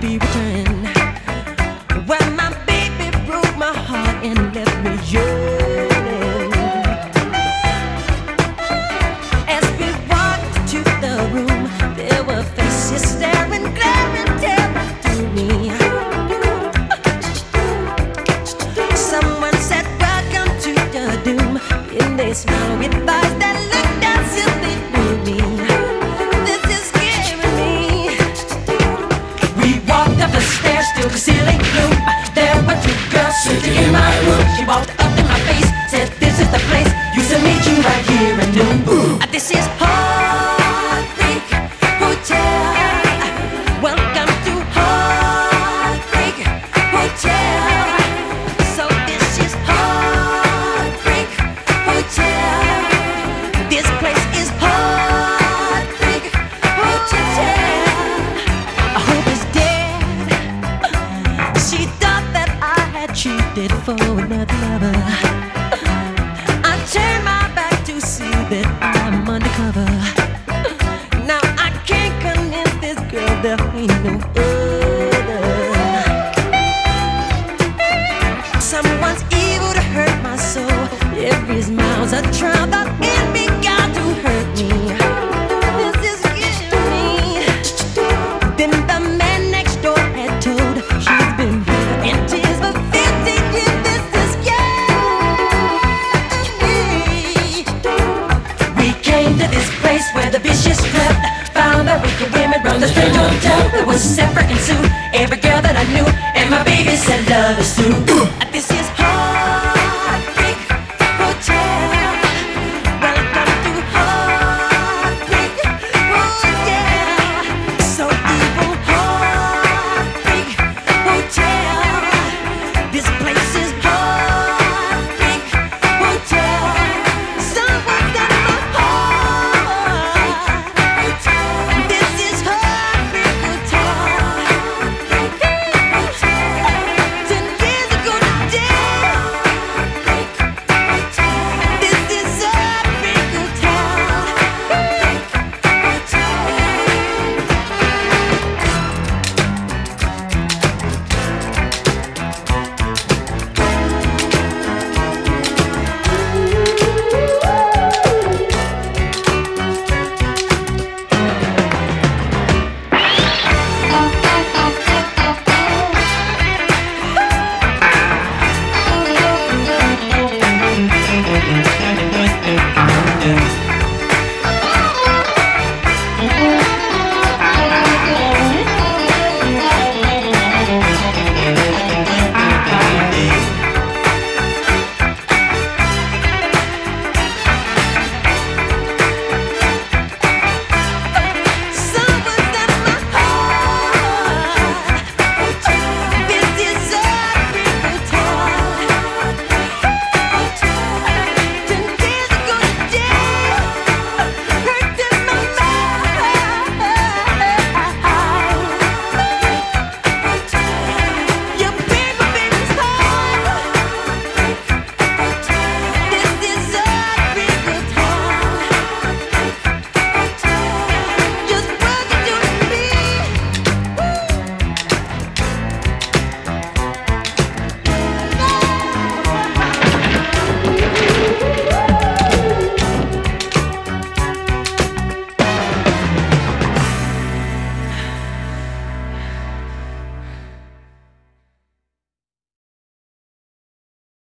be returned. Well, my baby broke my heart and left me yearning. As we walked to the room, there were faces staring, glaring terror through me. Someone said, "Welcome to your doom," and they smiled with eyes that looked as if they knew me. This is scaring me. We walked up the stairs, still concealing gloom. There were two girls sitting in my room. She walked up in my face, said, "This is the place. Used to meet you right here in noon." This is Heartbreak Hotel. Welcome to Heartbreak Hotel. So this is Heartbreak Hotel. This place is Heartbreak Hotel. I hope it's dead. She thought that I had cheated for another lover. I turned my back to see that I'm undercover. Now I can't convince this girl there ain't no other. Someone's evil to hurt my soul. Every smile's a trial, the enemy got to hurt me. This is killing me. Then the man next door had told she's been here in tears for 15 years. This is killing me. We came to this place where the vicious slept. Found that wicked women run the strange hotel. It was Separate and Sue, every girl that I knew, and my baby said love is through.